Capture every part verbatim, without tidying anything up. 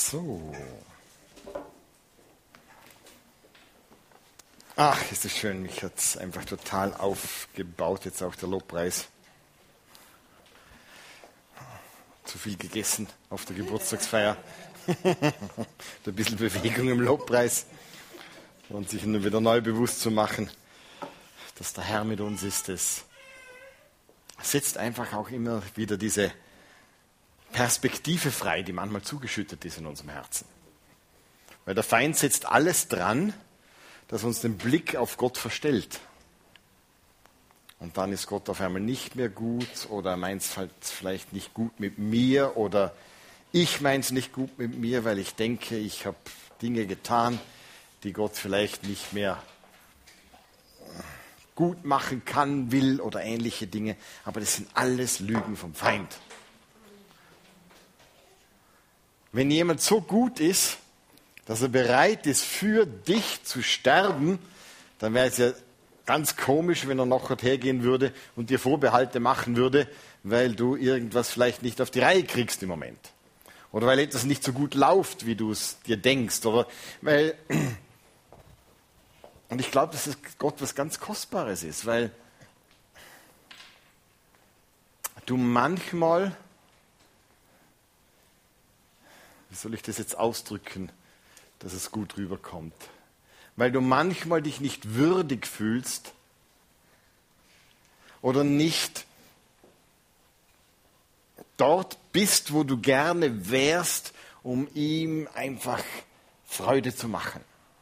So. Ach, ist das schön. Mich hat es einfach total aufgebaut, jetzt auch der Lobpreis. Zu viel gegessen auf der Geburtstagsfeier. Ein bisschen Bewegung im Lobpreis. Und sich nur wieder neu bewusst zu machen, dass der Herr mit uns ist. Das setzt einfach auch immer wieder diese Perspektive frei, die manchmal zugeschüttet ist in unserem Herzen. Weil der Feind setzt alles dran, dass uns den Blick auf Gott verstellt. Und dann ist Gott auf einmal nicht mehr gut oder er meint es halt vielleicht nicht gut mit mir oder ich meine es nicht gut mit mir, weil ich denke, ich habe Dinge getan, die Gott vielleicht nicht mehr gut machen kann, will oder ähnliche Dinge. Aber das sind alles Lügen vom Feind. Wenn jemand so gut ist, dass er bereit ist, für dich zu sterben, dann wäre es ja ganz komisch, wenn er noch hergehen würde und dir Vorbehalte machen würde, weil du irgendwas vielleicht nicht auf die Reihe kriegst im Moment. Oder weil etwas nicht so gut läuft, wie du es dir denkst. Oder weil Und ich glaube, dass es Gott was ganz Kostbares ist, weil du manchmal, wie soll ich das jetzt ausdrücken, dass es gut rüberkommt, weil du manchmal dich nicht würdig fühlst oder nicht dort bist, wo du gerne wärst, um ihm einfach Freude zu machen.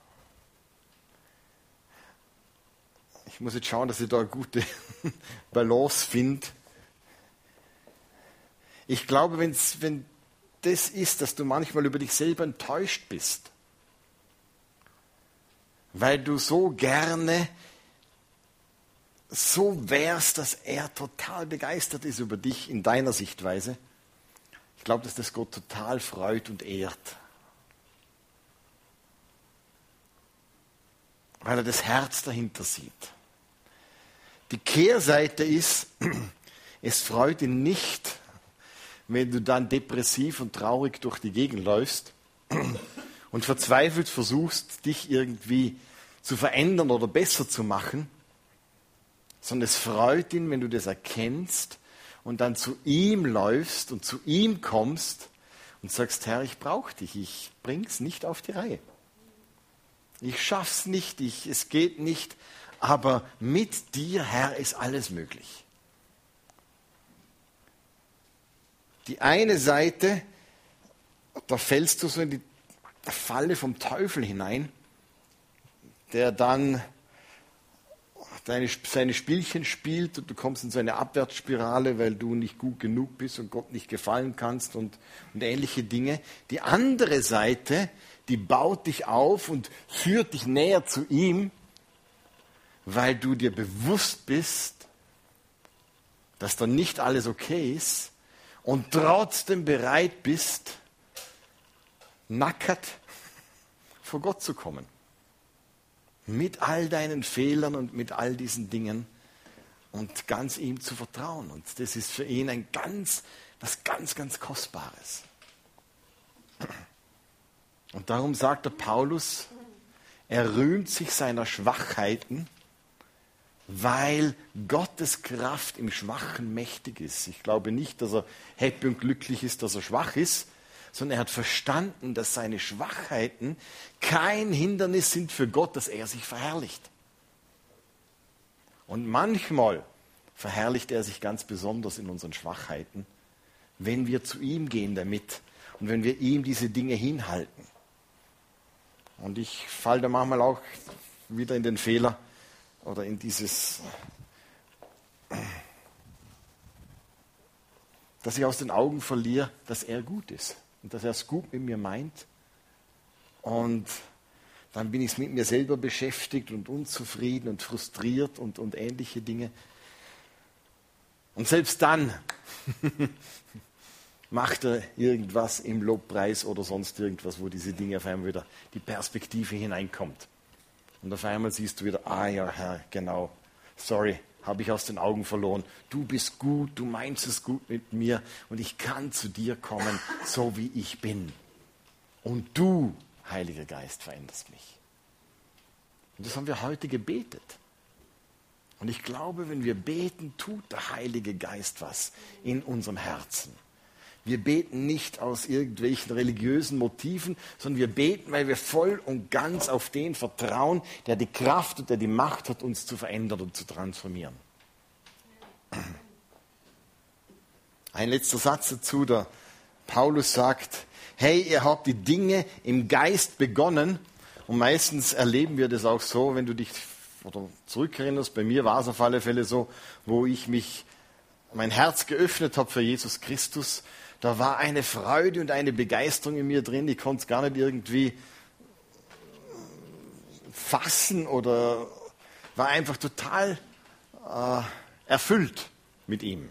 Ich muss jetzt schauen, dass ich da eine gute Balance finde. Ich glaube, wenn's, wenn das ist, dass du manchmal über dich selber enttäuscht bist, weil du so gerne so wärst, dass er total begeistert ist über dich in deiner Sichtweise. Ich glaube, dass das Gott total freut und ehrt. Weil er das Herz dahinter sieht. Die Kehrseite ist, es freut ihn nicht, wenn du dann depressiv und traurig durch die Gegend läufst und verzweifelt versuchst, dich irgendwie zu verändern oder besser zu machen, sondern es freut ihn, wenn du das erkennst und dann zu ihm läufst und zu ihm kommst und sagst, Herr, ich brauche dich, ich bring's nicht auf die Reihe. Ich schaff's nicht, ich, es geht nicht, aber mit dir, Herr, ist alles möglich. Die eine Seite, da fällst du so in die Falle vom Teufel hinein, der dann deine, seine Spielchen spielt und du kommst in so eine Abwärtsspirale, weil du nicht gut genug bist und Gott nicht gefallen kannst und, und ähnliche Dinge. Die andere Seite, die baut dich auf und führt dich näher zu ihm, weil du dir bewusst bist, dass da nicht alles okay ist und trotzdem bereit bist, nackert vor Gott zu kommen. Mit all deinen Fehlern und mit all diesen Dingen und ganz ihm zu vertrauen. Und das ist für ihn ein ganz, was ganz, ganz Kostbares. Und darum sagt der Paulus, er rühmt sich seiner Schwachheiten, weil Gottes Kraft im Schwachen mächtig ist. Ich glaube nicht, dass er happy und glücklich ist, dass er schwach ist, sondern er hat verstanden, dass seine Schwachheiten kein Hindernis sind für Gott, dass er sich verherrlicht. Und manchmal verherrlicht er sich ganz besonders in unseren Schwachheiten, wenn wir zu ihm gehen damit und wenn wir ihm diese Dinge hinhalten. Und ich falle da manchmal auch wieder in den Fehler oder in dieses, dass ich aus den Augen verliere, dass er gut ist und dass er es gut mit mir meint. Und dann bin ich mit mir selber beschäftigt und unzufrieden und frustriert und, und ähnliche Dinge. Und selbst dann macht er irgendwas im Lobpreis oder sonst irgendwas, wo diese Dinge auf einmal wieder die Perspektive hineinkommt. Und auf einmal siehst du wieder, ah ja, Herr, genau, sorry, habe ich aus den Augen verloren. Du bist gut, du meinst es gut mit mir und ich kann zu dir kommen, so wie ich bin. Und du, Heiliger Geist, veränderst mich. Und das haben wir heute gebetet. Und ich glaube, wenn wir beten, tut der Heilige Geist was in unserem Herzen. Wir beten nicht aus irgendwelchen religiösen Motiven, sondern wir beten, weil wir voll und ganz auf den vertrauen, der die Kraft und der die Macht hat, uns zu verändern und zu transformieren. Ein letzter Satz dazu, der Paulus sagt, hey, ihr habt die Dinge im Geist begonnen. Und meistens erleben wir das auch so, wenn du dich oder zurückerinnerst, bei mir war es auf alle Fälle so, wo ich mich, mein Herz geöffnet habe für Jesus Christus, da war eine Freude und eine Begeisterung in mir drin, ich konnte es gar nicht irgendwie fassen oder war einfach total äh, erfüllt mit ihm.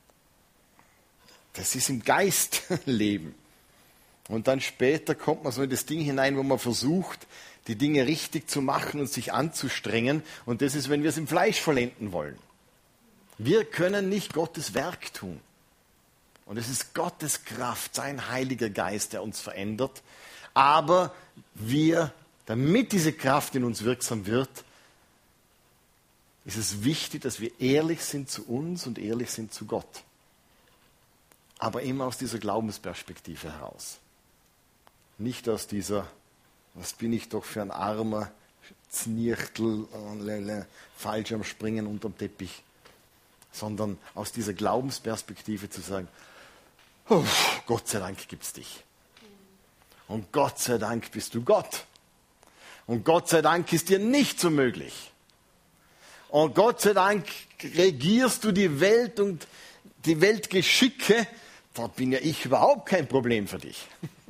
Das ist im Geist leben. Und dann später kommt man so in das Ding hinein, wo man versucht, die Dinge richtig zu machen und sich anzustrengen. Und das ist, wenn wir es im Fleisch vollenden wollen. Wir können nicht Gottes Werk tun. Und es ist Gottes Kraft, sein Heiliger Geist, der uns verändert. Aber wir, damit diese Kraft in uns wirksam wird, ist es wichtig, dass wir ehrlich sind zu uns und ehrlich sind zu Gott. Aber immer aus dieser Glaubensperspektive heraus. Nicht aus dieser, was bin ich doch für ein armer Znirchtel, äh, falsch am Springen unterm Teppich, sondern aus dieser Glaubensperspektive zu sagen, oh, Gott sei Dank gibt es dich. Und Gott sei Dank bist du Gott. Und Gott sei Dank ist dir nichts so möglich. Und Gott sei Dank regierst du die Welt und die Weltgeschicke, da bin ja ich überhaupt kein Problem für dich.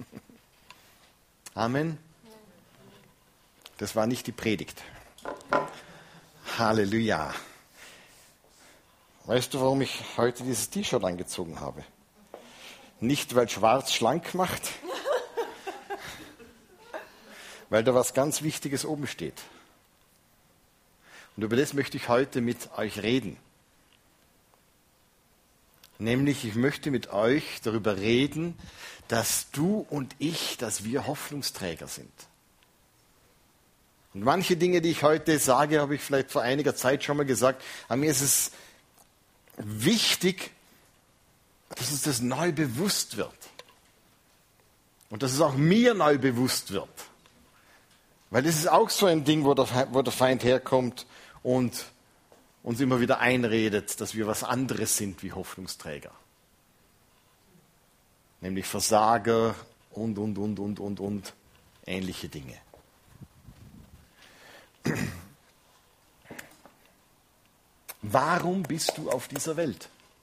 Amen. Das war nicht die Predigt. Halleluja. Weißt du, warum ich heute dieses T-Shirt angezogen habe? Nicht, weil schwarz schlank macht, weil da was ganz Wichtiges oben steht. Und über das möchte ich heute mit euch reden. Nämlich, ich möchte mit euch darüber reden, dass du und ich, dass wir Hoffnungsträger sind. Und manche Dinge, die ich heute sage, habe ich vielleicht vor einiger Zeit schon mal gesagt, aber mir ist es wichtig, dass uns das neu bewusst wird. Und dass es auch mir neu bewusst wird. Weil das ist auch so ein Ding, wo der, wo der Feind herkommt und uns immer wieder einredet, dass wir was anderes sind wie Hoffnungsträger. Nämlich Versager und, und, und, und, und, und ähnliche Dinge. Warum bist du auf dieser Welt?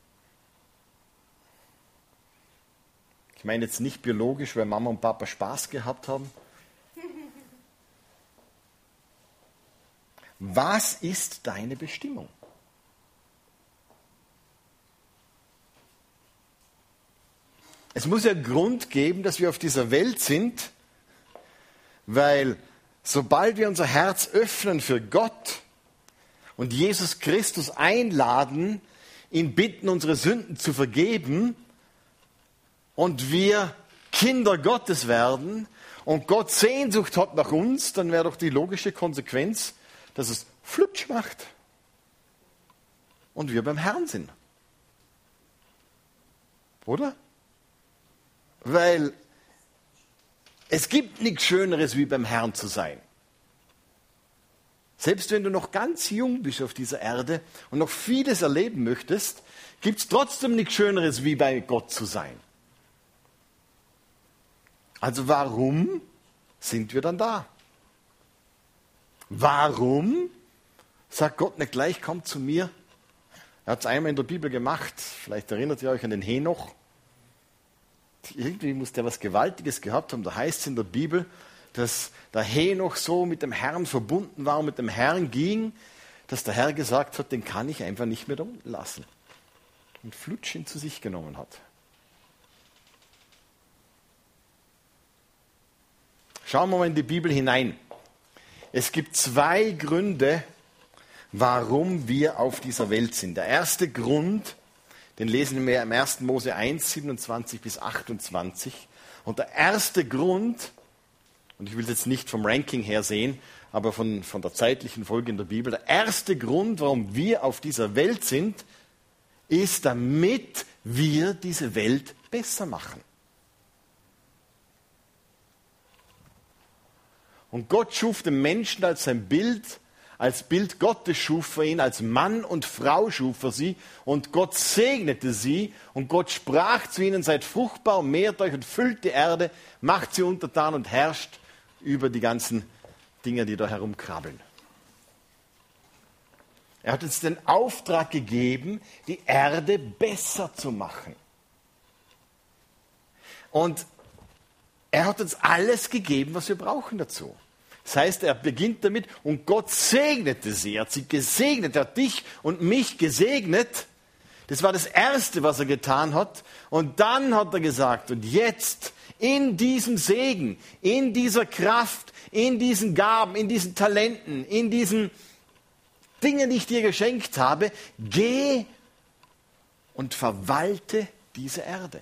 Ich meine jetzt nicht biologisch, weil Mama und Papa Spaß gehabt haben. Was ist deine Bestimmung? Es muss ja einen Grund geben, dass wir auf dieser Welt sind, weil sobald wir unser Herz öffnen für Gott und Jesus Christus einladen, ihn bitten, unsere Sünden zu vergeben und wir Kinder Gottes werden und Gott Sehnsucht hat nach uns, dann wäre doch die logische Konsequenz, dass es flutsch macht und wir beim Herrn sind. Oder? Weil es gibt nichts Schöneres, wie beim Herrn zu sein. Selbst wenn du noch ganz jung bist auf dieser Erde und noch vieles erleben möchtest, gibt es trotzdem nichts Schöneres, wie bei Gott zu sein. Also warum sind wir dann da? Warum sagt Gott nicht gleich, kommt zu mir? Er hat es einmal in der Bibel gemacht, vielleicht erinnert ihr euch an den Henoch. Irgendwie muss der was Gewaltiges gehabt haben. Da heißt es in der Bibel, dass der Henoch so mit dem Herrn verbunden war und mit dem Herrn ging, dass der Herr gesagt hat, den kann ich einfach nicht mehr da unten lassen. Und flutsch ihn zu sich genommen hat. Schauen wir mal in die Bibel hinein. Es gibt zwei Gründe, warum wir auf dieser Welt sind. Der erste Grund, den lesen wir im ersten Mose eins, siebenundzwanzig bis achtundzwanzig. Und der erste Grund, und ich will es jetzt nicht vom Ranking her sehen, aber von, von der zeitlichen Folge in der Bibel, der erste Grund, warum wir auf dieser Welt sind, ist, damit wir diese Welt besser machen. Und Gott schuf den Menschen als sein Bild, als Bild Gottes schuf er ihn, als Mann und Frau schuf er sie und Gott segnete sie und Gott sprach zu ihnen, seid fruchtbar und mehrt euch und füllt die Erde, macht sie untertan und herrscht über die ganzen Dinge, die da herumkrabbeln. Er hat uns den Auftrag gegeben, die Erde besser zu machen. Und er hat uns alles gegeben, was wir brauchen dazu. Das heißt, er beginnt damit, und Gott segnete sie. Er hat sie gesegnet, er hat dich und mich gesegnet. Das war das Erste, was er getan hat. Und dann hat er gesagt, und jetzt in diesem Segen, in dieser Kraft, in diesen Gaben, in diesen Talenten, in diesen Dingen, die ich dir geschenkt habe, geh und verwalte diese Erde.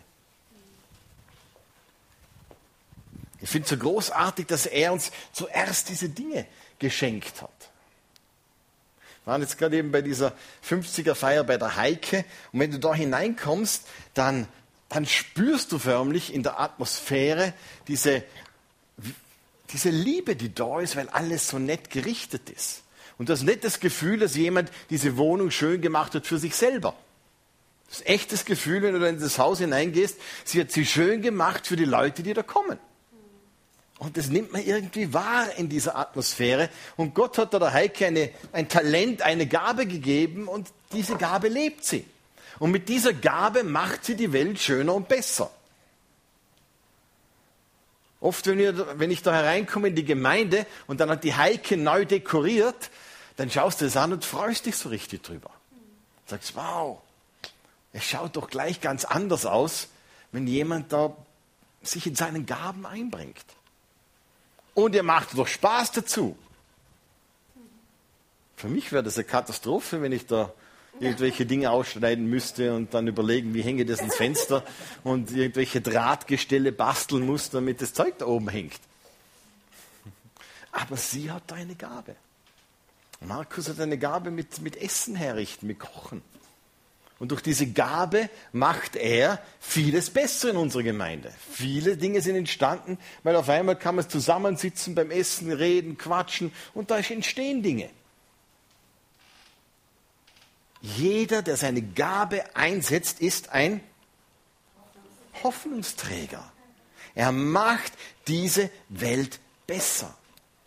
Ich finde es so großartig, dass er uns zuerst diese Dinge geschenkt hat. Wir waren jetzt gerade eben bei dieser fünfziger-Feier bei der Heike. Und wenn du da hineinkommst, dann, dann spürst du förmlich in der Atmosphäre diese, diese Liebe, die da ist, weil alles so nett gerichtet ist. Und du hast nicht das Gefühl, dass jemand diese Wohnung schön gemacht hat für sich selber. Das ist echt das Gefühl, wenn du da in das Haus hineingehst, sie hat sie schön gemacht für die Leute, die da kommen. Und das nimmt man irgendwie wahr in dieser Atmosphäre. Und Gott hat da der Heike eine, ein Talent, eine Gabe gegeben und diese Gabe lebt sie. Und mit dieser Gabe macht sie die Welt schöner und besser. Oft, wenn, wir, wenn ich da hereinkomme in die Gemeinde und dann hat die Heike neu dekoriert, dann schaust du es an und freust dich so richtig drüber. Sagst, wow, es schaut doch gleich ganz anders aus, wenn jemand da sich in seinen Gaben einbringt. Und ihr macht doch Spaß dazu. Für mich wäre das eine Katastrophe, wenn ich da irgendwelche Dinge ausschneiden müsste und dann überlegen, wie hänge ich das ins Fenster und irgendwelche Drahtgestelle basteln muss, damit das Zeug da oben hängt. Aber sie hat da eine Gabe. Markus hat eine Gabe mit, mit Essen herrichten, mit Kochen. Und durch diese Gabe macht er vieles besser in unserer Gemeinde. Viele Dinge sind entstanden, weil auf einmal kann man zusammensitzen beim Essen, reden, quatschen und da entstehen Dinge. Jeder, der seine Gabe einsetzt, ist ein Hoffnungsträger. Er macht diese Welt besser.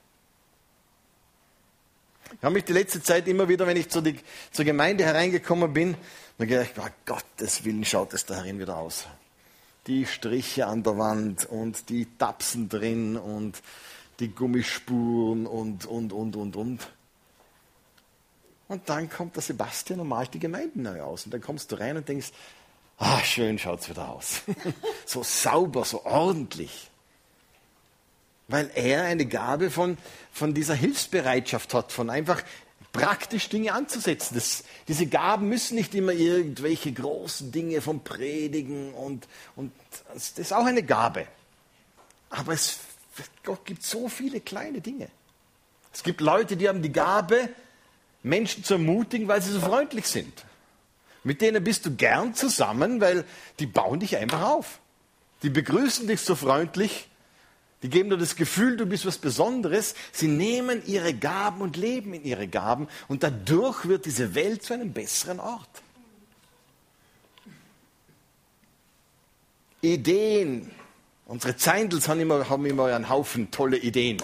Ich habe mich die letzte Zeit immer wieder, wenn ich zur, die, zur Gemeinde hereingekommen bin, dann gedacht, oh, Gottes Willen schaut es da herin wieder aus. Die Striche an der Wand und die Tapsen drin und die Gummispuren und, und, und, und, und. Und dann kommt der Sebastian und malt die Gemeinde neu aus. Und dann kommst du rein und denkst, ah, schön schaut es wieder aus. So sauber, so ordentlich. Weil er eine Gabe von, von dieser Hilfsbereitschaft hat, von einfach praktisch Dinge anzusetzen. Das, diese Gaben müssen nicht immer irgendwelche großen Dinge vom Predigen und, und das ist auch eine Gabe. Aber es, Gott gibt so viele kleine Dinge. Es gibt Leute, die haben die Gabe, Menschen zu ermutigen, weil sie so freundlich sind. Mit denen bist du gern zusammen, weil die bauen dich einfach auf. Die begrüßen dich so freundlich. Die geben dir das Gefühl, du bist was Besonderes. Sie nehmen ihre Gaben und leben in ihre Gaben. Und dadurch wird diese Welt zu einem besseren Ort. Ideen. Unsere Zeindels haben immer, haben immer einen Haufen tolle Ideen.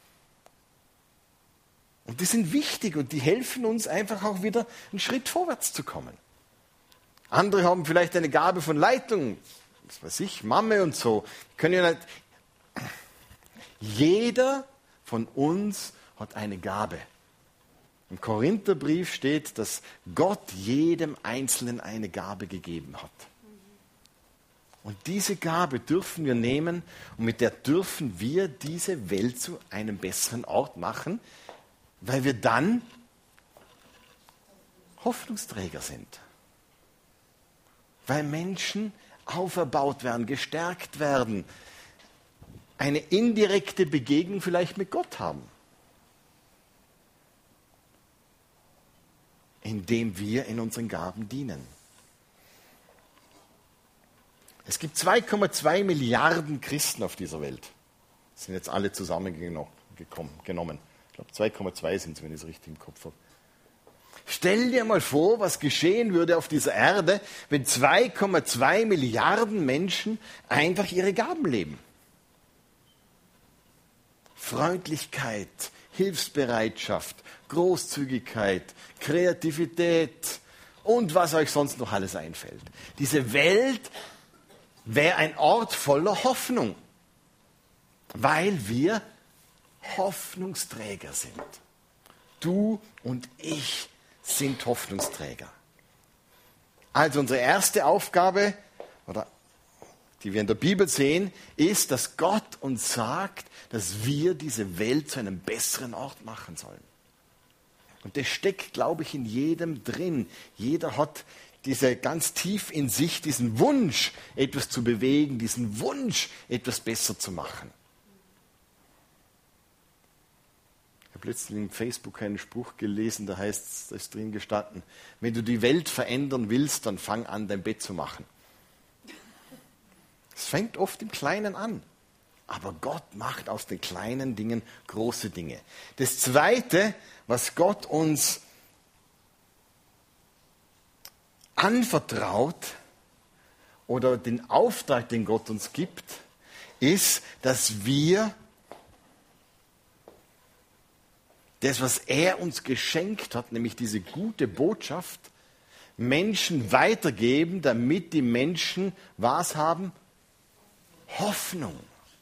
Und die sind wichtig und die helfen uns einfach auch wieder einen Schritt vorwärts zu kommen. Andere haben vielleicht eine Gabe von Leitung. Was weiß ich, Mamme und so. Können ja nicht. Jeder von uns hat eine Gabe. Im Korintherbrief steht, dass Gott jedem Einzelnen eine Gabe gegeben hat. Und diese Gabe dürfen wir nehmen und mit der dürfen wir diese Welt zu einem besseren Ort machen, weil wir dann Hoffnungsträger sind. Weil Menschen auferbaut werden, gestärkt werden, eine indirekte Begegnung vielleicht mit Gott haben. Indem wir in unseren Gaben dienen. Es gibt zwei Komma zwei Milliarden Christen auf dieser Welt. Das sind jetzt alle zusammengenommen. Ich glaube, zwei Komma zwei sind es, wenn ich es richtig im Kopf habe. Stell dir mal vor, was geschehen würde auf dieser Erde, wenn zwei Komma zwei Milliarden Menschen einfach ihre Gaben leben. Freundlichkeit, Hilfsbereitschaft, Großzügigkeit, Kreativität und was euch sonst noch alles einfällt. Diese Welt wäre ein Ort voller Hoffnung, weil wir Hoffnungsträger sind. Du und ich sind Hoffnungsträger. Also unsere erste Aufgabe, oder die wir in der Bibel sehen, ist, dass Gott uns sagt, dass wir diese Welt zu einem besseren Ort machen sollen. Und das steckt, glaube ich, in jedem drin. Jeder hat diese ganz tief in sich diesen Wunsch, etwas zu bewegen, diesen Wunsch, etwas besser zu machen. Ich habe letztens in Facebook einen Spruch gelesen, da heißt es, da ist drin gestanden, wenn du die Welt verändern willst, dann fang an, dein Bett zu machen. Es fängt oft im Kleinen an. Aber Gott macht aus den kleinen Dingen große Dinge. Das Zweite, was Gott uns anvertraut oder den Auftrag, den Gott uns gibt, ist, dass wir das, was er uns geschenkt hat, nämlich diese gute Botschaft, Menschen weitergeben, damit die Menschen was haben? Hoffnung.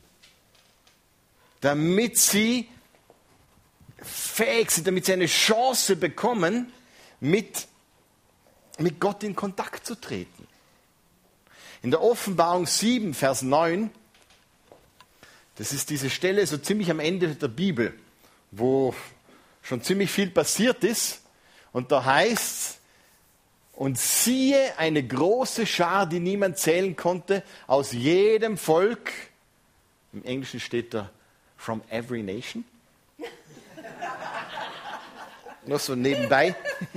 Damit sie fähig sind, damit sie eine Chance bekommen, mit, mit Gott in Kontakt zu treten. In der Offenbarung sieben, Vers neun, das ist diese Stelle so ziemlich am Ende der Bibel, wo schon ziemlich viel passiert ist. Und da heißt es, und siehe eine große Schar, die niemand zählen konnte, aus jedem Volk, im Englischen steht da, from every nation. Nur so nebenbei.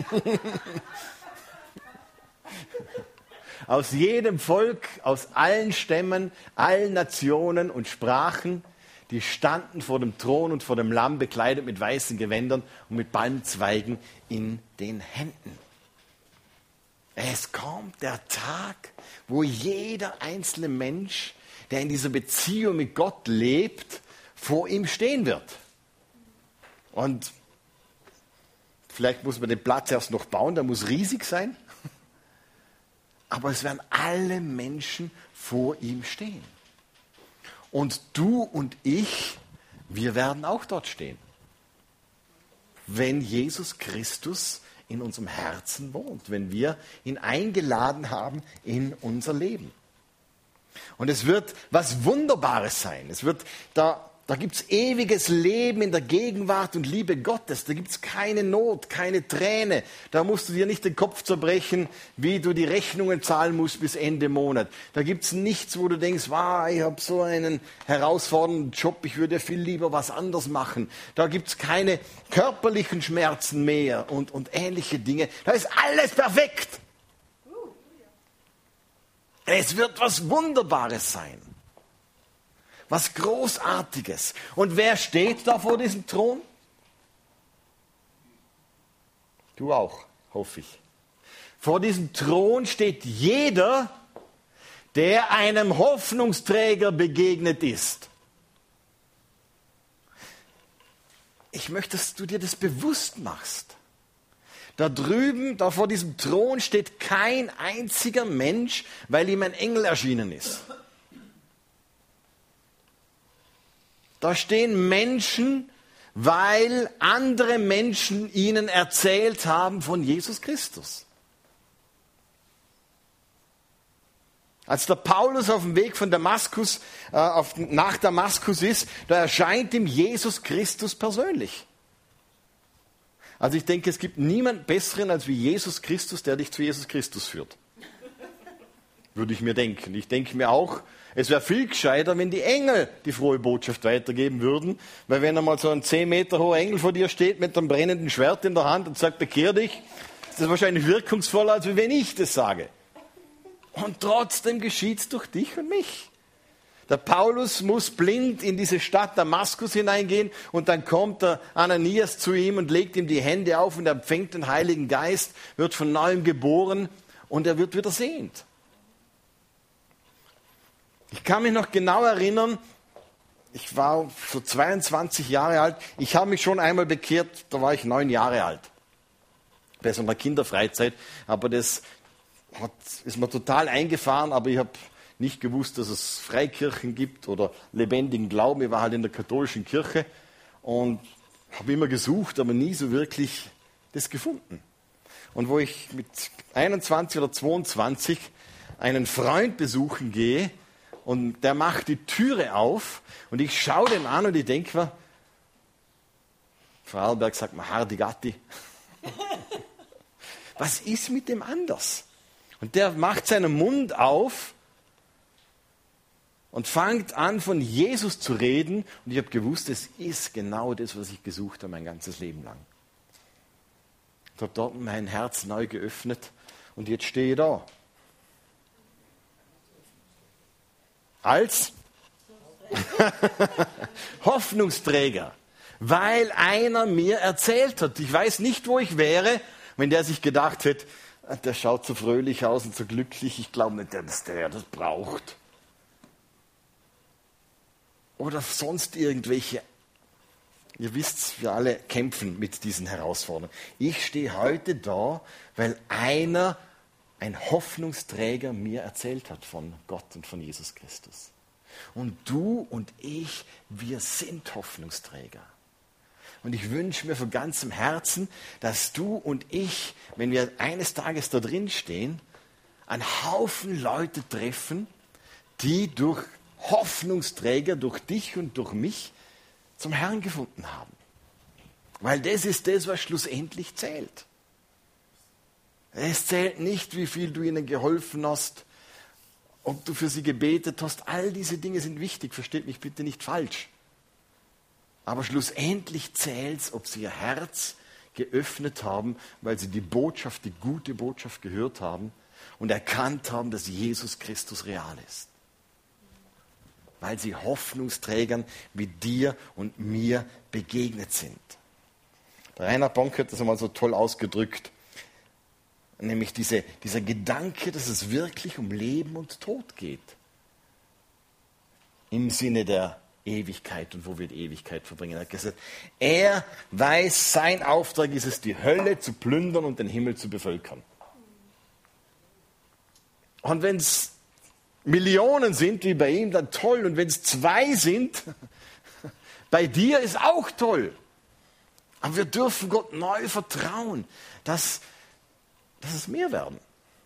Aus jedem Volk, aus allen Stämmen, allen Nationen und Sprachen, die standen vor dem Thron und vor dem Lamm, bekleidet mit weißen Gewändern und mit Palmzweigen in den Händen. Es kommt der Tag, wo jeder einzelne Mensch, der in dieser Beziehung mit Gott lebt, vor ihm stehen wird. Und vielleicht muss man den Platz erst noch bauen, der muss riesig sein. Aber es werden alle Menschen vor ihm stehen. Und du und ich, wir werden auch dort stehen. Wenn Jesus Christus in unserem Herzen wohnt, wenn wir ihn eingeladen haben in unser Leben. Und es wird was Wunderbares sein. Es wird, da, da gibt es ewiges Leben in der Gegenwart und Liebe Gottes. Da gibt es keine Not, keine Träne. Da musst du dir nicht den Kopf zerbrechen, wie du die Rechnungen zahlen musst bis Ende Monat. Da gibt es nichts, wo du denkst, wow, ich habe so einen herausfordernden Job, ich würde viel lieber was anderes machen. Da gibt es keine körperlichen Schmerzen mehr und, und ähnliche Dinge. Da ist alles perfekt. Es wird was Wunderbares sein. Was Großartiges. Und wer steht da vor diesem Thron? Du auch, hoffe ich. Vor diesem Thron steht jeder, der einem Hoffnungsträger begegnet ist. Ich möchte, dass du dir das bewusst machst. Da drüben, da vor diesem Thron steht kein einziger Mensch, weil ihm ein Engel erschienen ist. Da stehen Menschen, weil andere Menschen ihnen erzählt haben von Jesus Christus. Als der Paulus auf dem Weg von Damaskus äh, auf, nach Damaskus ist, da erscheint ihm Jesus Christus persönlich. Also ich denke, es gibt niemanden besseren als wie Jesus Christus, der dich zu Jesus Christus führt. würde ich mir denken. Ich denke mir auch, es wäre viel gescheiter, wenn die Engel die frohe Botschaft weitergeben würden, weil wenn einmal so ein zehn Meter hoher Engel vor dir steht mit einem brennenden Schwert in der Hand und sagt, bekehr dich, ist das wahrscheinlich wirkungsvoller, als wenn ich das sage. Und trotzdem geschieht es durch dich und mich. Der Paulus muss blind in diese Stadt Damaskus hineingehen und dann kommt der Ananias zu ihm und legt ihm die Hände auf und er empfängt den Heiligen Geist, wird von neuem geboren und er wird wieder sehend. Ich kann mich noch genau erinnern, ich war so zweiundzwanzig Jahre alt, ich habe mich schon einmal bekehrt, da war ich neun Jahre alt. Bei so einer Kinderfreizeit, aber das hat, ist mir total eingefahren, aber ich habe nicht gewusst, dass es Freikirchen gibt oder lebendigen Glauben. Ich war halt in der katholischen Kirche und habe immer gesucht, aber nie so wirklich das gefunden. Und wo ich mit einundzwanzig oder zweiundzwanzig einen Freund besuchen gehe, und der macht die Türe auf und ich schaue den an und ich denke mir, Vorarlberg sagt man Hardigatti. Was ist mit dem anders? Und der macht seinen Mund auf und fängt an, von Jesus zu reden. Und ich habe gewusst, es ist genau das, was ich gesucht habe mein ganzes Leben lang. Ich habe dort mein Herz neu geöffnet und jetzt stehe ich da. Als Hoffnungsträger, weil einer mir erzählt hat. Ich weiß nicht, wo ich wäre, wenn der sich gedacht hätte, der schaut so fröhlich aus und so glücklich, ich glaube nicht, dass der das braucht. Oder sonst irgendwelche, ihr wisst, wir alle kämpfen mit diesen Herausforderungen. Ich stehe heute da, weil einer ein Hoffnungsträger mir erzählt hat von Gott und von Jesus Christus. Und du und ich, wir sind Hoffnungsträger. Und ich wünsche mir von ganzem Herzen, dass du und ich, wenn wir eines Tages da drin stehen, einen Haufen Leute treffen, die durch Hoffnungsträger, durch dich und durch mich zum Herrn gefunden haben. Weil das ist das, was schlussendlich zählt. Es zählt nicht, wie viel du ihnen geholfen hast, ob du für sie gebetet hast. All diese Dinge sind wichtig, versteht mich bitte nicht falsch. Aber schlussendlich zählt es, ob sie ihr Herz geöffnet haben, weil sie die Botschaft, die gute Botschaft gehört haben und erkannt haben, dass Jesus Christus real ist. Weil sie Hoffnungsträgern wie dir und mir begegnet sind. Der Reinhard Bonk hat das einmal so toll ausgedrückt. Nämlich diese, dieser Gedanke, dass es wirklich um Leben und Tod geht. Im Sinne der Ewigkeit und wo wir die Ewigkeit verbringen. Er hat gesagt, er weiß, sein Auftrag ist es, die Hölle zu plündern und den Himmel zu bevölkern. Und wenn es Millionen sind wie bei ihm, dann toll. Und wenn es zwei sind, bei dir ist auch toll. Aber wir dürfen Gott neu vertrauen, dass dass es mehr werden.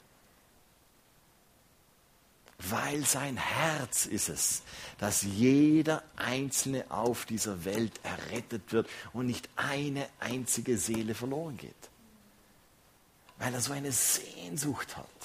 Weil sein Herz ist es, dass jeder Einzelne auf dieser Welt errettet wird und nicht eine einzige Seele verloren geht. Weil er so eine Sehnsucht hat.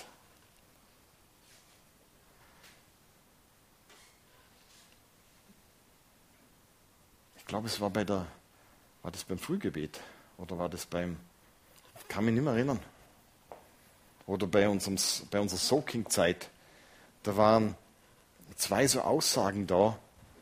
Ich glaube, es war bei der, war das beim Frühgebet oder war das beim, ich kann mich nicht mehr erinnern. Oder bei, unserem, bei unserer Soaking-Zeit, da waren zwei so Aussagen da,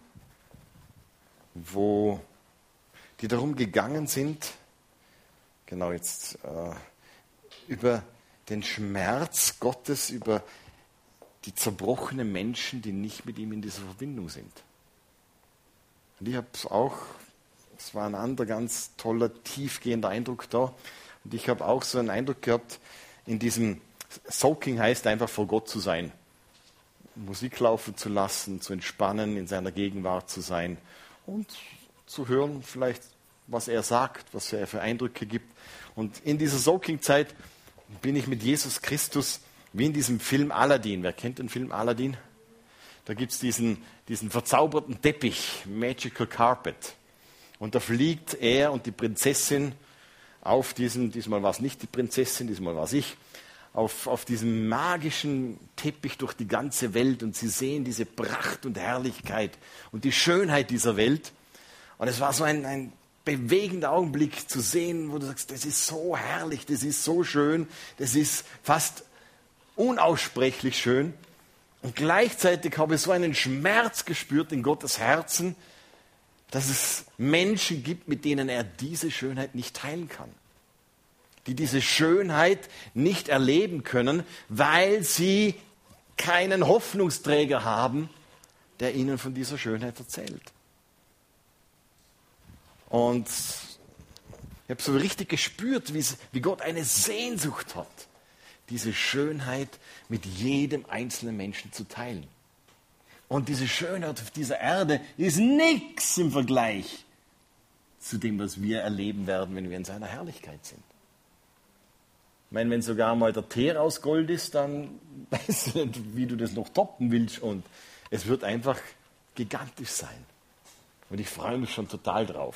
wo die darum gegangen sind, genau jetzt, äh, über den Schmerz Gottes, über die zerbrochenen Menschen, die nicht mit ihm in dieser Verbindung sind. Und ich habe es auch, es war ein anderer ganz toller, tiefgehender Eindruck da, und ich habe auch so einen Eindruck gehabt, in diesem Soaking heißt einfach vor Gott zu sein. Musik laufen zu lassen, zu entspannen, in seiner Gegenwart zu sein und zu hören vielleicht, was er sagt, was er für Eindrücke gibt. Und in dieser Soaking-Zeit bin ich mit Jesus Christus wie in diesem Film Aladdin. Wer kennt den Film Aladdin? Da gibt es diesen, diesen verzauberten Teppich, Magical Carpet. Und da fliegt er und die Prinzessin auf diesen, diesmal war es nicht die Prinzessin, diesmal war es ich, auf, auf diesem magischen Teppich durch die ganze Welt und sie sehen diese Pracht und Herrlichkeit und die Schönheit dieser Welt. Und es war so ein, ein bewegender Augenblick zu sehen, wo du sagst, das ist so herrlich, das ist so schön, das ist fast unaussprechlich schön. Und gleichzeitig habe ich so einen Schmerz gespürt in Gottes Herzen, dass es Menschen gibt, mit denen er diese Schönheit nicht teilen kann. Die diese Schönheit nicht erleben können, weil sie keinen Hoffnungsträger haben, der ihnen von dieser Schönheit erzählt. Und ich habe so richtig gespürt, wie Gott eine Sehnsucht hat, diese Schönheit mit jedem einzelnen Menschen zu teilen. Und diese Schönheit auf dieser Erde ist nichts im Vergleich zu dem, was wir erleben werden, wenn wir in seiner Herrlichkeit sind. Ich meine, wenn sogar mal der Teer aus Gold ist, dann weißt du nicht, wie du das noch toppen willst. Und es wird einfach gigantisch sein. Und ich freue mich schon total drauf.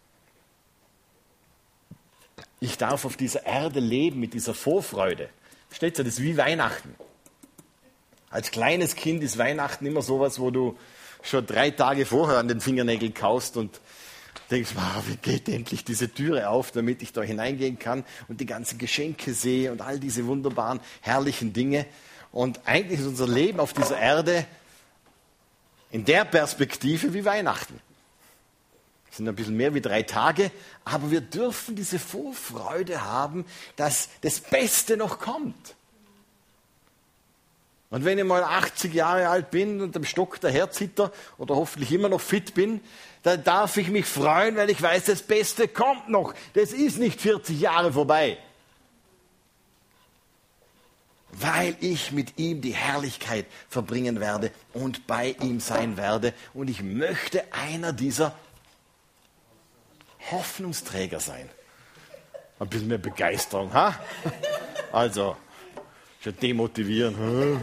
Ich darf auf dieser Erde leben mit dieser Vorfreude. Versteht ihr, das ist wie Weihnachten. Als kleines Kind ist Weihnachten immer sowas, wo du schon drei Tage vorher an den Fingernägeln kaust und denkst, wow, wie geht endlich diese Türe auf, damit ich da hineingehen kann und die ganzen Geschenke sehe und all diese wunderbaren, herrlichen Dinge. Und eigentlich ist unser Leben auf dieser Erde in der Perspektive wie Weihnachten. Es sind ein bisschen mehr wie drei Tage, aber wir dürfen diese Vorfreude haben, dass das Beste noch kommt. Und wenn ich mal achtzig Jahre alt bin und am Stock daherzitter oder hoffentlich immer noch fit bin, dann darf ich mich freuen, weil ich weiß, das Beste kommt noch. Das ist nicht vierzig Jahre vorbei. Weil ich mit ihm die Herrlichkeit verbringen werde und bei ihm sein werde. Und ich möchte einer dieser Hoffnungsträger sein. Ein bisschen mehr Begeisterung, ha? Also, schon demotivieren.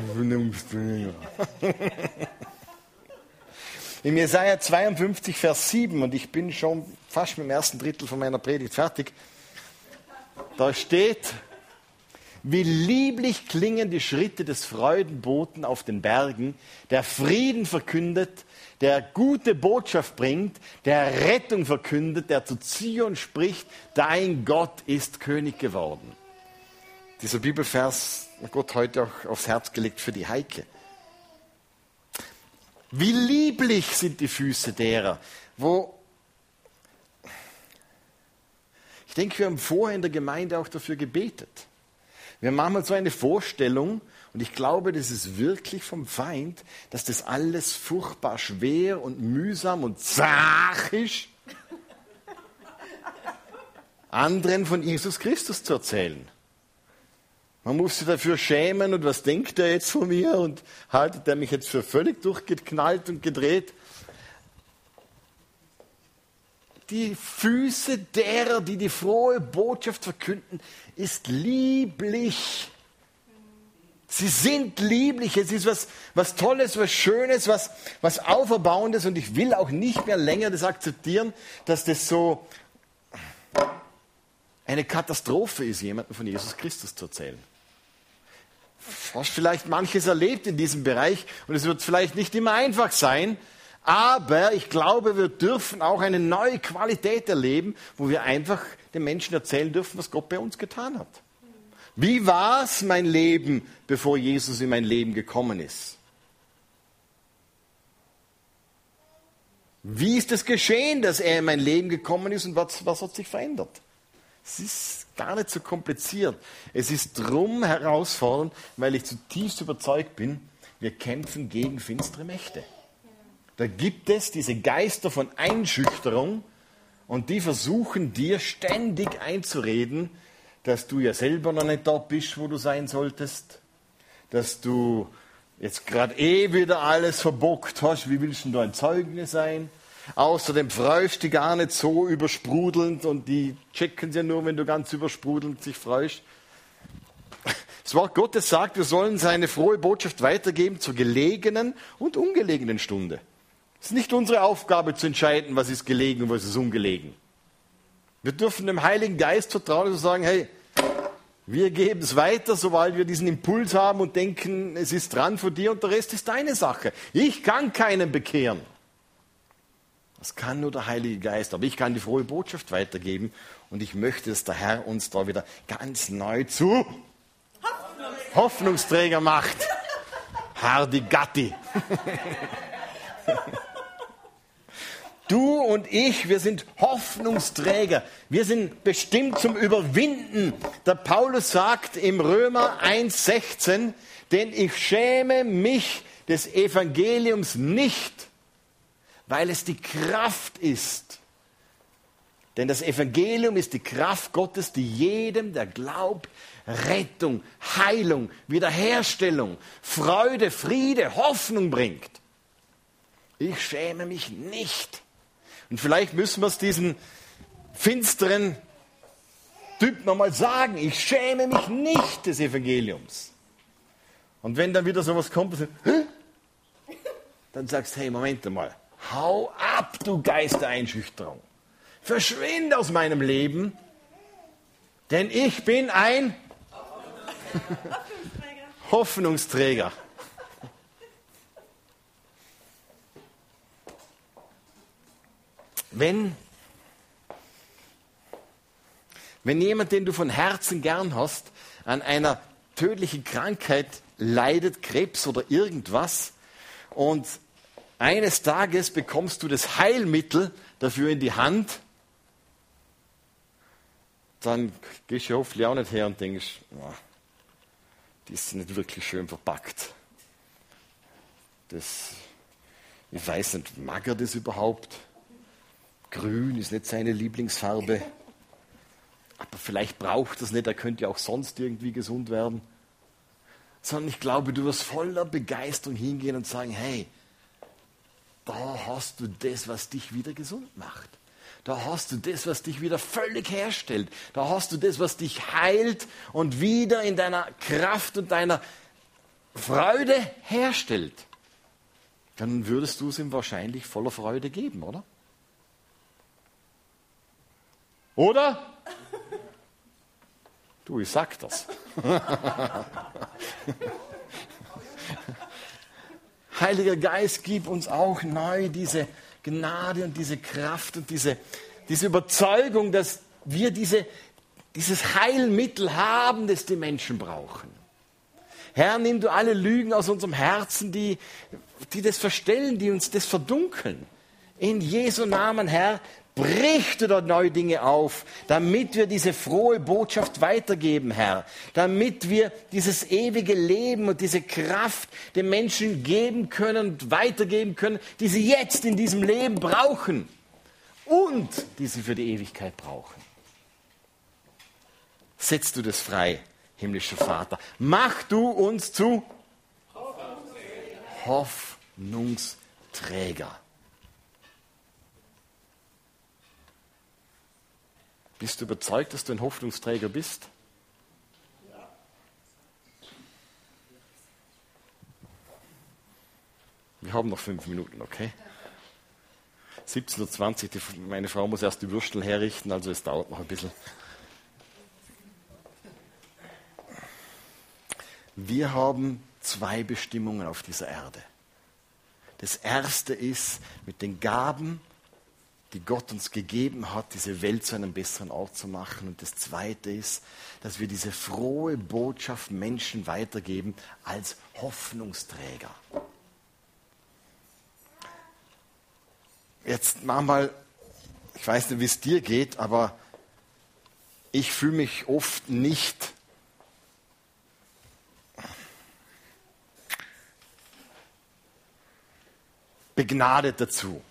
In Jesaja zweiundfünfzig, Vers sieben, und ich bin schon fast mit dem ersten Drittel von meiner Predigt fertig, da steht, wie lieblich klingen die Schritte des Freudenboten auf den Bergen, der Frieden verkündet, der gute Botschaft bringt, der Rettung verkündet, der zu Zion spricht, dein Gott ist König geworden. Dieser Bibelvers hat Gott heute auch aufs Herz gelegt für die Heike. Wie lieblich sind die Füße derer, wo... Ich denke, wir haben vorher in der Gemeinde auch dafür gebetet. Wir haben manchmal so eine Vorstellung, und ich glaube, das ist wirklich vom Feind, dass das alles furchtbar schwer und mühsam und zach ist, anderen von Jesus Christus zu erzählen. Man muss sich dafür schämen und was denkt er jetzt von mir und haltet er mich jetzt für völlig durchgeknallt und gedreht. Die Füße derer, die die frohe Botschaft verkünden, ist lieblich. Sie sind lieblich. Es ist was, was Tolles, was Schönes, was, was Auferbauendes. Und ich will auch nicht mehr länger das akzeptieren, dass das so eine Katastrophe ist, jemandem von Jesus Christus zu erzählen. Du hast vielleicht manches erlebt in diesem Bereich und es wird vielleicht nicht immer einfach sein, aber ich glaube, wir dürfen auch eine neue Qualität erleben, wo wir einfach den Menschen erzählen dürfen, was Gott bei uns getan hat. Wie war es mein Leben, bevor Jesus in mein Leben gekommen ist? Wie ist es geschehen, dass er in mein Leben gekommen ist und was, was hat sich verändert? Es ist gar nicht so kompliziert. Es ist drum herausfordernd, weil ich zutiefst überzeugt bin, wir kämpfen gegen finstere Mächte. Da gibt es diese Geister von Einschüchterung und die versuchen dir ständig einzureden, dass du ja selber noch nicht dort bist, wo du sein solltest, dass du jetzt gerade eh wieder alles verbockt hast, wie willst du denn da ein Zeugnis sein? Außerdem freust du dich gar nicht so übersprudelnd und die checken es ja nur, wenn du ganz übersprudelnd dich freust. Das Wort Gottes sagt, wir sollen seine frohe Botschaft weitergeben zur gelegenen und ungelegenen Stunde. Es ist nicht unsere Aufgabe zu entscheiden, was ist gelegen und was ist ungelegen. Wir dürfen dem Heiligen Geist vertrauen und sagen, hey, Wir geben es weiter, sobald wir diesen Impuls haben und denken, es ist dran von dir und der Rest ist deine Sache. Ich kann keinen bekehren. Das kann nur der Heilige Geist, aber ich kann die frohe Botschaft weitergeben und ich möchte, dass der Herr uns da wieder ganz neu zu Hoffnungsträger macht. Hardy Gatti. Du und ich, wir sind Hoffnungsträger. Wir sind bestimmt zum Überwinden. Der Paulus sagt im Römer eins sechzehn, denn ich schäme mich des Evangeliums nicht, weil es die Kraft ist. Denn das Evangelium ist die Kraft Gottes, die jedem, der glaubt, Rettung, Heilung, Wiederherstellung, Freude, Friede, Hoffnung bringt. Ich schäme mich nicht. Und vielleicht müssen wir es diesen finsteren Typ nochmal sagen. Ich schäme mich nicht des Evangeliums. Und wenn dann wieder sowas kommt, dann sagst du, hey, Moment mal. Hau ab, du Geist der Einschüchterung. Verschwinde aus meinem Leben, denn ich bin ein Hoffnungsträger. Wenn, wenn jemand, den du von Herzen gern hast, an einer tödlichen Krankheit leidet, Krebs oder irgendwas, und eines Tages bekommst du das Heilmittel dafür in die Hand, dann gehst du hoffentlich auch nicht her und denkst, oh, die ist nicht wirklich schön verpackt. Das, ich weiß nicht, mag er das überhaupt? Grün ist nicht seine Lieblingsfarbe. Aber vielleicht braucht er es nicht, er könnte ja auch sonst irgendwie gesund werden. Sondern ich glaube, du wirst voller Begeisterung hingehen und sagen, hey, da hast du das, was dich wieder gesund macht. Da hast du das, was dich wieder völlig herstellt. Da hast du das, was dich heilt und wieder in deiner Kraft und deiner Freude herstellt. Dann würdest du es ihm wahrscheinlich voller Freude geben, oder? Oder? Du, ich sag das. Heiliger Geist, gib uns auch neu diese Gnade und diese Kraft und diese, diese Überzeugung, dass wir diese, dieses Heilmittel haben, das die Menschen brauchen. Herr, nimm du alle Lügen aus unserem Herzen, die, die das verstellen, die uns das verdunkeln. In Jesu Namen, Herr, brich du dort neue Dinge auf, damit wir diese frohe Botschaft weitergeben, Herr. Damit wir dieses ewige Leben und diese Kraft den Menschen geben können und weitergeben können, die sie jetzt in diesem Leben brauchen und die sie für die Ewigkeit brauchen. Setzt du das frei, himmlischer Vater. Mach du uns zu Hoffnungsträger. Bist du überzeugt, dass du ein Hoffnungsträger bist? Ja. Wir haben noch fünf Minuten, okay? siebzehn Uhr zwanzig, die, meine Frau muss erst die Würstel herrichten, also es dauert noch ein bisschen. Wir haben zwei Bestimmungen auf dieser Erde. Das erste ist, mit den Gaben, die Gott uns gegeben hat, diese Welt zu einem besseren Ort zu machen. Und das Zweite ist, dass wir diese frohe Botschaft Menschen weitergeben als Hoffnungsträger. Jetzt manchmal, ich weiß nicht, wie es dir geht, aber ich fühle mich oft nicht begnadet dazu.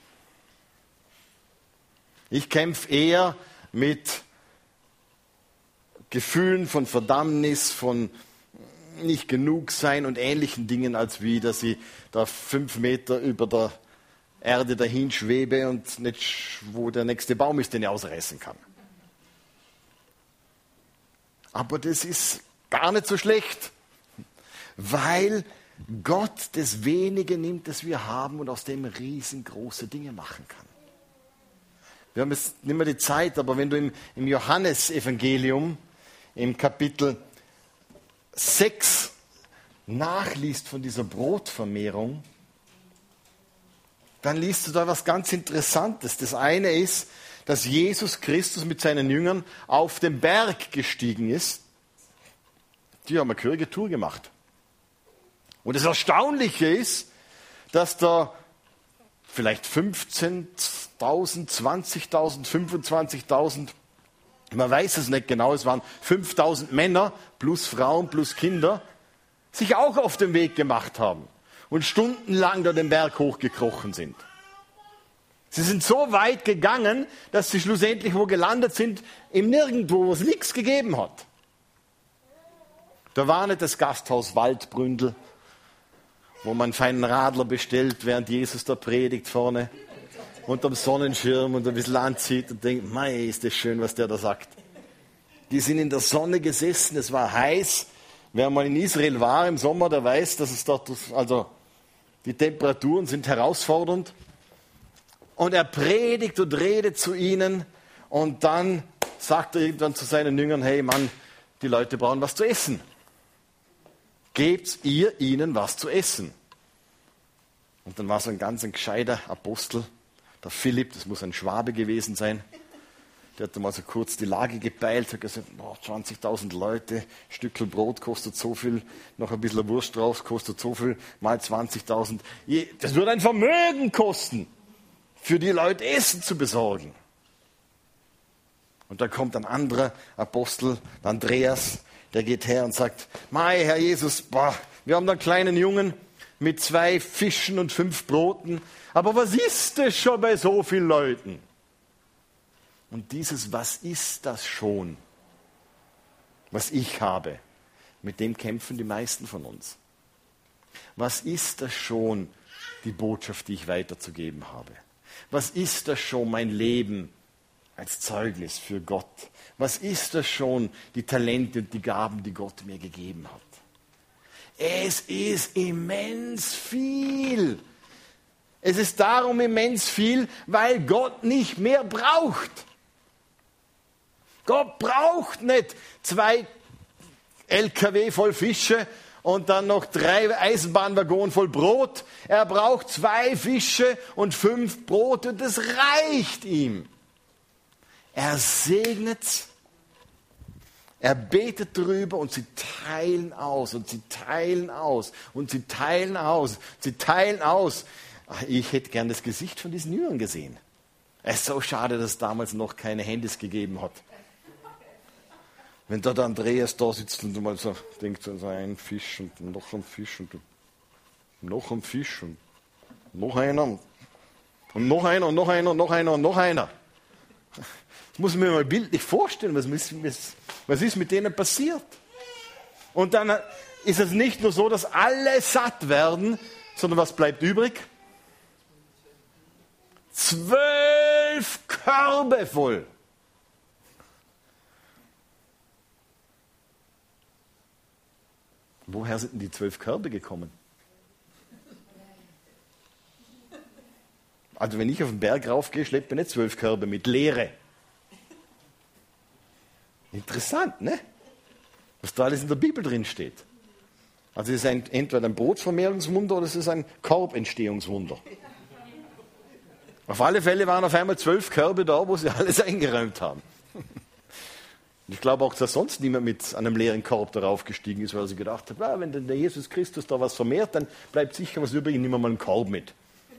Ich kämpfe eher mit Gefühlen von Verdammnis, von nicht genug sein und ähnlichen Dingen, als wie, dass ich da fünf Meter über der Erde dahin schwebe und nicht, wo der nächste Baum ist, den ich ausreißen kann. Aber das ist gar nicht so schlecht, weil Gott das Wenige nimmt, das wir haben und aus dem riesengroße Dinge machen kann. Wir haben jetzt nicht mehr die Zeit, aber wenn du im, im Johannesevangelium im Kapitel sechs nachliest von dieser Brotvermehrung, dann liest du da was ganz Interessantes. Das eine ist, dass Jesus Christus mit seinen Jüngern auf den Berg gestiegen ist. Die haben eine gehörige Tour gemacht. Und das Erstaunliche ist, dass da vielleicht fünfzehntausend, zwanzigtausend, fünfundzwanzigtausend, man weiß es nicht genau, es waren fünftausend Männer plus Frauen plus Kinder, sich auch auf den Weg gemacht haben und stundenlang da den Berg hochgekrochen sind. Sie sind so weit gegangen, dass sie schlussendlich wo gelandet sind, im Nirgendwo, wo es nichts gegeben hat. Da war nicht das Gasthaus Waldbründel, wo man einen feinen Radler bestellt, während Jesus da predigt vorne, unterm Sonnenschirm und ein bisschen anzieht und denkt, mei, ist das schön, was der da sagt. Die sind in der Sonne gesessen, es war heiß. Wer mal in Israel war im Sommer, der weiß, dass es dort, also die Temperaturen sind herausfordernd. Und er predigt und redet zu ihnen und dann sagt er irgendwann zu seinen Jüngern, hey Mann, die Leute brauchen was zu essen. Gebt ihr ihnen was zu essen. Und dann war so ein ganz ein gescheiter Apostel, der Philipp, das muss ein Schwabe gewesen sein, der hat mal so kurz die Lage gepeilt, hat gesagt, boah, zwanzigtausend Leute, ein Stückchen Brot kostet so viel, noch ein bisschen Wurst drauf kostet so viel, mal zwanzigtausend. Das würde ein Vermögen kosten, für die Leute Essen zu besorgen. Und da kommt ein anderer Apostel, Andreas, der geht her und sagt, Mei, Herr Jesus, boah, wir haben da einen kleinen Jungen mit zwei Fischen und fünf Broten, aber was ist das schon bei so vielen Leuten? Und dieses, was ist das schon, was ich habe, mit dem kämpfen die meisten von uns. Was ist das schon, die Botschaft, die ich weiterzugeben habe? Was ist das schon, mein Leben als Zeugnis für Gott? Was ist das schon, die Talente und die Gaben, die Gott mir gegeben hat? Es ist immens viel. Es ist darum immens viel, weil Gott nicht mehr braucht. Gott braucht nicht zwei L K W voll Fische und dann noch drei Eisenbahnwaggonen voll Brot. Er braucht zwei Fische und fünf Brote und das reicht ihm. Er segnet, er betet drüber und sie teilen aus und sie teilen aus und sie teilen aus, sie teilen aus. Ach, ich hätte gern das Gesicht von diesen Jüngern gesehen. Es ist so schade, dass es damals noch keine Handys gegeben hat. Wenn da der Andreas da sitzt und mal so denkt, so ein Fisch und noch ein Fisch und noch ein Fisch und noch einer und noch einer und noch einer und noch einer und noch einer. Das muss man mir mal bildlich vorstellen, was, was ist mit denen passiert. Und dann ist es nicht nur so, dass alle satt werden, sondern was bleibt übrig? Zwölf Körbe voll. Woher sind denn die zwölf Körbe gekommen? Also wenn ich auf den Berg raufgehe, schleppt mir nicht zwölf Körbe mit, leere. Interessant, ne? Was da alles in der Bibel drin steht. Also es ist ein, entweder ein Brotvermehrungswunder oder es ist ein Korbentstehungswunder. Auf alle Fälle waren auf einmal zwölf Körbe da, wo sie alles eingeräumt haben. Ich glaube auch, dass sonst niemand mit einem leeren Korb darauf gestiegen ist, weil sie gedacht hat, ah, wenn der Jesus Christus da was vermehrt, dann bleibt sicher was übrig, nehmen wir mal einen Korb mit.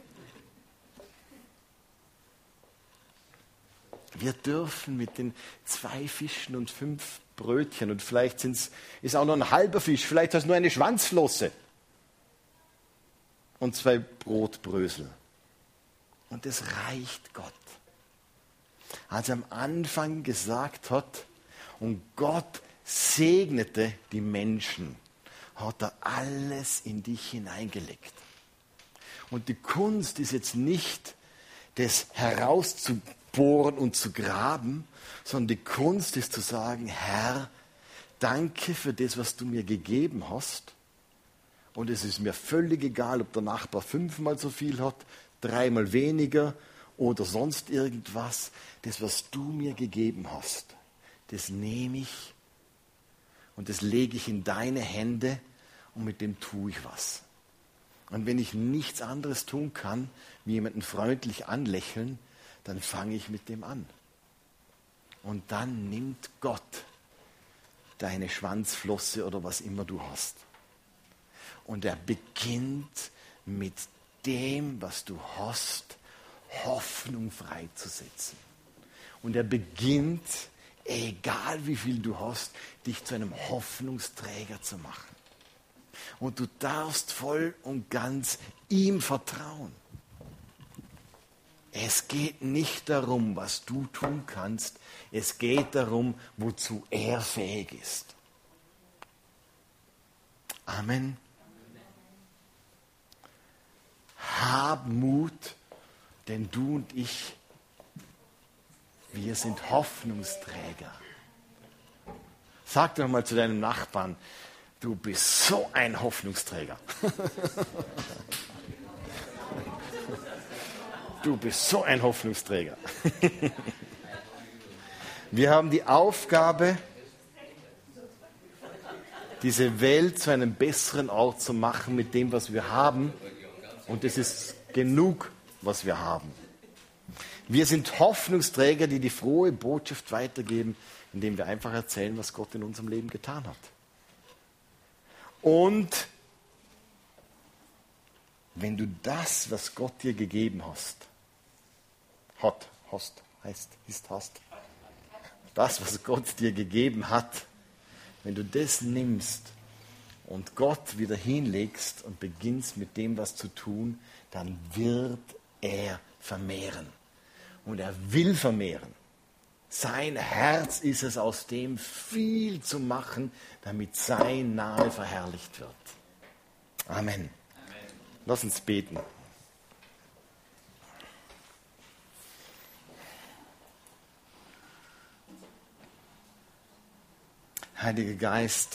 Wir dürfen mit den zwei Fischen und fünf Brötchen und vielleicht sind's, ist auch noch ein halber Fisch, vielleicht hast du nur eine Schwanzflosse und zwei Brotbrösel. Und es reicht Gott. Als er am Anfang gesagt hat, und Gott segnete die Menschen, hat er alles in dich hineingelegt. Und die Kunst ist jetzt nicht, das herauszubohren und zu graben, sondern die Kunst ist zu sagen, Herr, danke für das, was du mir gegeben hast. Und es ist mir völlig egal, ob der Nachbar fünfmal so viel hat, dreimal weniger oder sonst irgendwas. Das, was du mir gegeben hast, das nehme ich und das lege ich in deine Hände und mit dem tue ich was. Und wenn ich nichts anderes tun kann, wie jemanden freundlich anlächeln, dann fange ich mit dem an. Und dann nimmt Gott deine Schwanzflosse oder was immer du hast. Und er beginnt mit dem, was du hast, Hoffnung freizusetzen. Und er beginnt, egal wie viel du hast, dich zu einem Hoffnungsträger zu machen. Und du darfst voll und ganz ihm vertrauen. Es geht nicht darum, was du tun kannst. Es geht darum, wozu er fähig ist. Amen. Hab Mut, denn du und ich, wir sind Hoffnungsträger. Sag doch mal zu deinem Nachbarn, du bist so ein Hoffnungsträger. Du bist so ein Hoffnungsträger. Wir haben die Aufgabe, diese Welt zu einem besseren Ort zu machen mit dem, was wir haben. Und es ist genug, was wir haben. Wir sind Hoffnungsträger, die die frohe Botschaft weitergeben, indem wir einfach erzählen, was Gott in unserem Leben getan hat. Und wenn du das, was Gott dir gegeben hast, hat, hast, heißt, ist, hast, das, was Gott dir gegeben hat, wenn du das nimmst und Gott wieder hinlegst und beginnst mit dem, was zu tun, dann wird er vermehren. Und er will vermehren. Sein Herz ist es, aus dem viel zu machen, damit sein Name verherrlicht wird. Amen. Amen. Lass uns beten. Heiliger Geist,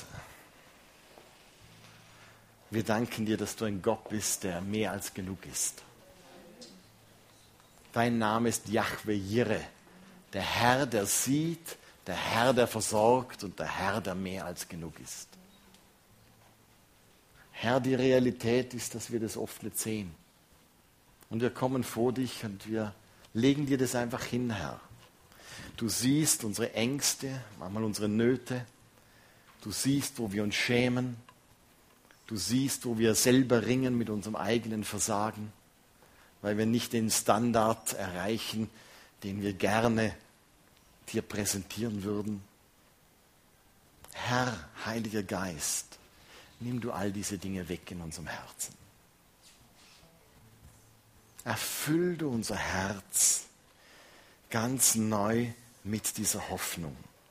wir danken dir, dass du ein Gott bist, der mehr als genug ist. Dein Name ist Jahwe Jireh, der Herr, der sieht, der Herr, der versorgt und der Herr, der mehr als genug ist. Herr, die Realität ist, dass wir das oft nicht sehen. Und wir kommen vor dich und wir legen dir das einfach hin, Herr. Du siehst unsere Ängste, manchmal unsere Nöte. Du siehst, wo wir uns schämen. Du siehst, wo wir selber ringen mit unserem eigenen Versagen, weil wir nicht den Standard erreichen, den wir gerne dir präsentieren würden. Herr, Heiliger Geist, nimm du all diese Dinge weg in unserem Herzen. Erfüll du unser Herz ganz neu mit dieser Hoffnung.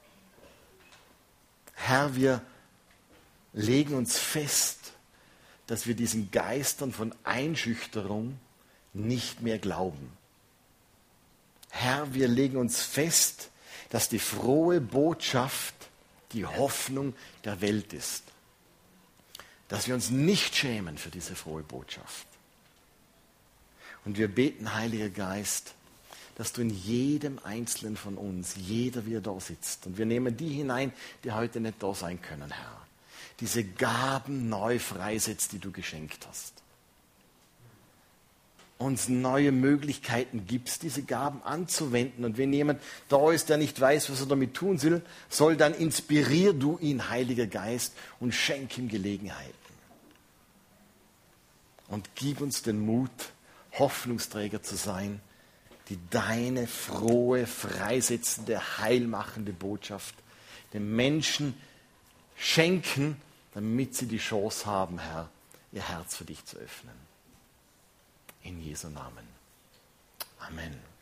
Herr, wir legen uns fest, dass wir diesen Geistern von Einschüchterung nicht mehr glauben. Herr, wir legen uns fest, dass die frohe Botschaft die Hoffnung der Welt ist. Dass wir uns nicht schämen für diese frohe Botschaft. Und wir beten, Heiliger Geist, dass du in jedem Einzelnen von uns, jeder wie er da sitzt, und wir nehmen die hinein, die heute nicht da sein können, Herr, diese Gaben neu freisetzt, die du geschenkt hast. Uns neue Möglichkeiten gibst, diese Gaben anzuwenden. Und wenn jemand da ist, der nicht weiß, was er damit tun soll, soll dann inspirier du ihn, Heiliger Geist, und schenk ihm Gelegenheiten. Und gib uns den Mut, Hoffnungsträger zu sein, die deine frohe, freisetzende, heilmachende Botschaft den Menschen schenken, damit sie die Chance haben, Herr, ihr Herz für dich zu öffnen. In Jesu Namen. Amen.